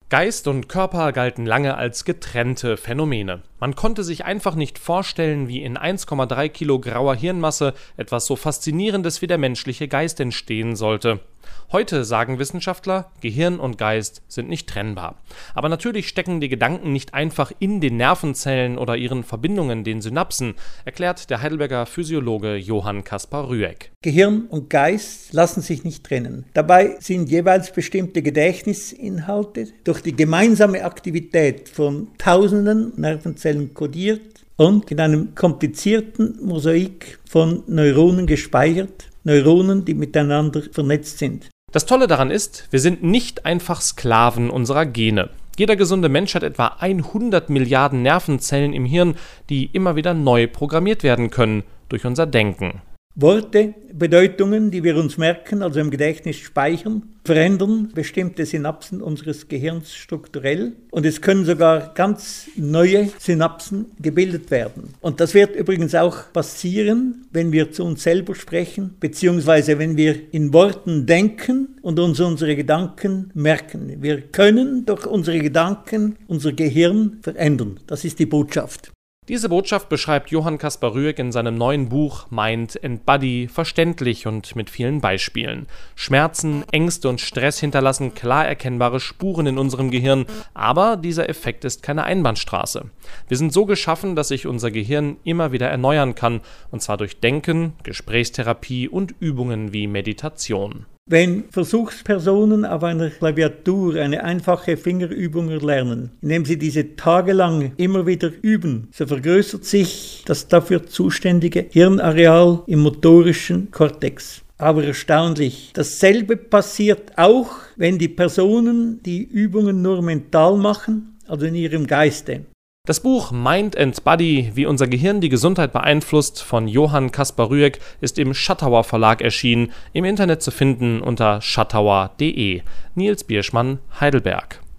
Geist und Körper galten lange als getrennte Phänomene. Man konnte sich einfach nicht vorstellen, wie in 1,3 Kilo grauer Hirnmasse etwas so Faszinierendes wie der menschliche Geist entstehen sollte. Heute sagen Wissenschaftler, Gehirn und Geist sind nicht trennbar. Aber natürlich stecken die Gedanken nicht einfach in den Nervenzellen oder ihren Verbindungen, den Synapsen, erklärt der Heidelberger Physiologe Johann Caspar Rüegg. Gehirn und Geist lassen sich nicht trennen. Dabei sind jeweils bestimmte Gedächtnisinhalte durch die gemeinsame Aktivität von tausenden Nervenzellen kodiert und in einem komplizierten Mosaik von Neuronen gespeichert. Neuronen, die miteinander vernetzt sind. Das Tolle daran ist, wir sind nicht einfach Sklaven unserer Gene. Jeder gesunde Mensch hat etwa 100 Milliarden Nervenzellen im Hirn, die immer wieder neu programmiert werden können durch unser Denken. Worte, Bedeutungen, die wir uns merken, also im Gedächtnis speichern, verändern bestimmte Synapsen unseres Gehirns strukturell und es können sogar ganz neue Synapsen gebildet werden. Und das wird übrigens auch passieren, wenn wir zu uns selber sprechen, beziehungsweise wenn wir in Worten denken und uns unsere Gedanken merken. Wir können durch unsere Gedanken unser Gehirn verändern. Das ist die Botschaft. Diese Botschaft beschreibt Johann Caspar Rüegg in seinem neuen Buch Mind and Body verständlich und mit vielen Beispielen. Schmerzen, Ängste und Stress hinterlassen klar erkennbare Spuren in unserem Gehirn, aber dieser Effekt ist keine Einbahnstraße. Wir sind so geschaffen, dass sich unser Gehirn immer wieder erneuern kann, und zwar durch Denken, Gesprächstherapie und Übungen wie Meditation. Wenn Versuchspersonen auf einer Klaviatur eine einfache Fingerübung erlernen, indem sie diese tagelang immer wieder üben, so vergrößert sich das dafür zuständige Hirnareal im motorischen Kortex. Aber erstaunlich, dasselbe passiert auch, wenn die Personen die Übungen nur mental machen, also in ihrem Geiste. Das Buch Mind and Body, wie unser Gehirn die Gesundheit beeinflusst, von Johann Caspar Rüegg, ist im Schattauer Verlag erschienen, im Internet zu finden unter schattauer.de. Nils Bierschmann, Heidelberg.